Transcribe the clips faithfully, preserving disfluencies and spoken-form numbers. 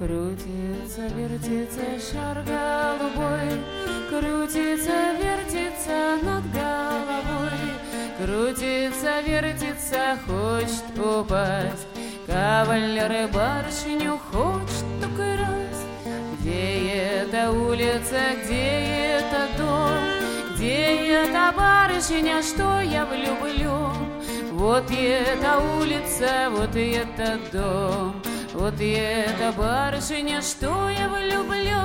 Крутится, вертится шар голубой, крутится, вертится над головой, крутится, вертится, хочет упасть. Кавалер и барышню хочет украсть. Где эта улица, где это дом, где эта барышня, что я влюблю? Вот и эта улица, вот и этот дом, вот и эта барышня, что я влюблю.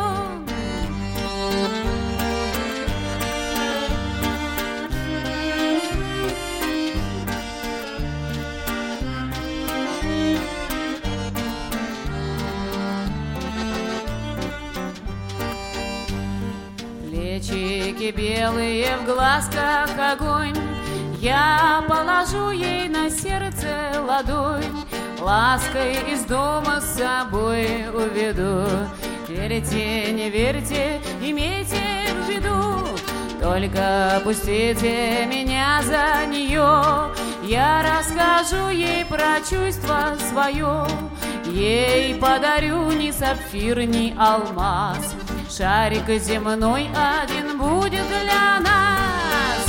Плечики белые, в глазках огонь, я положу ей на сердце ладонь, лаской из дома с собой уведу. Верьте, не верьте, имейте в виду, только пустите меня за нее. Я расскажу ей про чувство свое, ей подарю ни сапфир, ни алмаз. Шарик земной один будет для нас.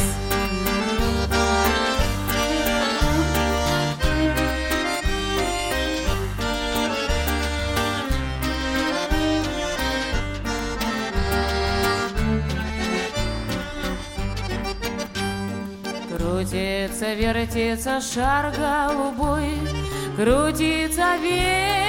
Крутится, вертится шар голубой, крутится вверх.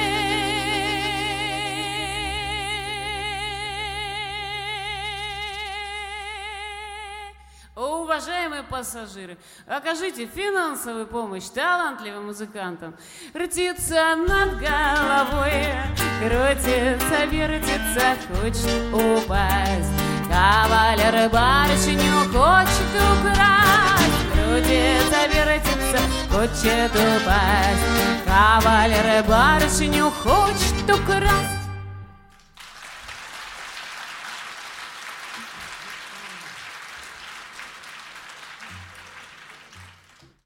Уважаемые пассажиры, окажите финансовую помощь талантливым музыкантам. Крутится над головой, крутится, вертится, хочет упасть. Кавалер барышню хочет украсть. Крутится, вертится, хочет упасть. Кавалер барышню хочет украсть.